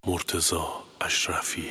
مرتضی اشرفی.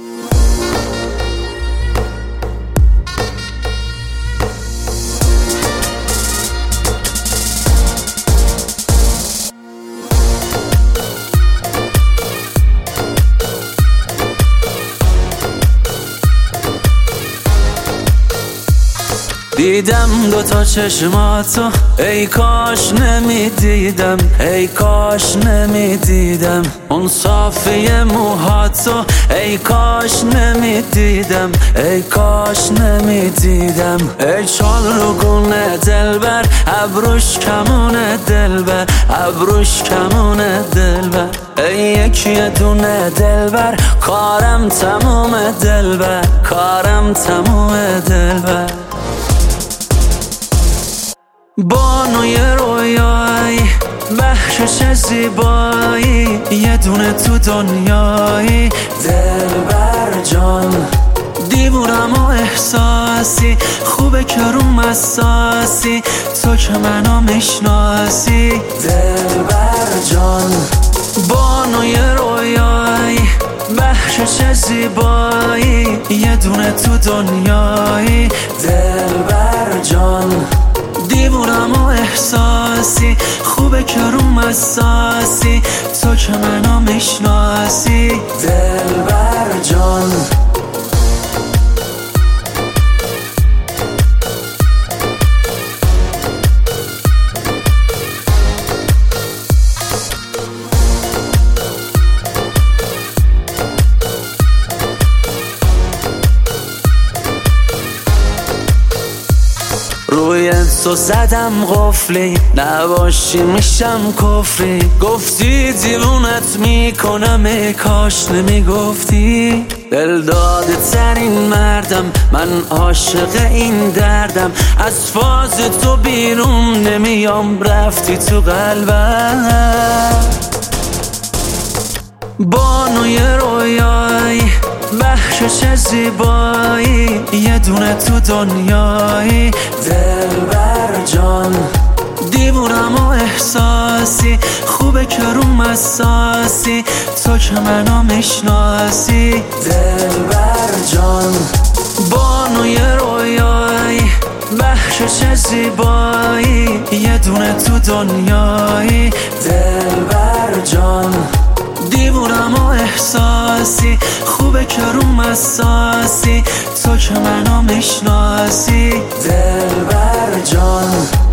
دیدم دوتا چشماتو، ای کاش نمیدیدم، ای کاش نمیدیدم اون صافی موهاتو، ای کاش نمیدیدم، ای کاش نمیدیدم. ای چالگونه دلبر، ابروش کمونه دلبر، ابروش کمونه دلبر. ای یکی دونه دلبر، کارم تموم دلبر، کارم تموم دلبر. بانوی رویایی، بخشش زیبایی، یه دونه تو دنیایی دلبر جان. دیوونم و احساسی، خوبه که روم اساسی، تو که منو میشناسی دلبر جان. بانوی رویایی، بخشش زیبایی، یه دونه تو دنیایی دلبر جان. دیوونم و احساسی، خوبه که روم اساسی، تو که منو میشناسی دلبر جان. روی تو زدم قفلی، نباشی میشم کفری. گفتی دیوونت میکنم، ای کاش نمیگفتی. دلداده ترین مردم، من عاشق این دردم. از فاز تو بیرون نمیام، رفتی تو قلبم. بانوی رویایی، بخشش زیبایی، یه دونه تو دنیایی دلبر جان. دیوونم و احساسی، خوبه که روم اساسی، تو که منو میشناسی دلبر جان. بانوی رویایی، بخشش زیبایی، یه دونه تو دنیایی دلبر جان. دیوونم و احساسی، خوبه که روم اساسی، تو که منو میشناسی دلبر جان.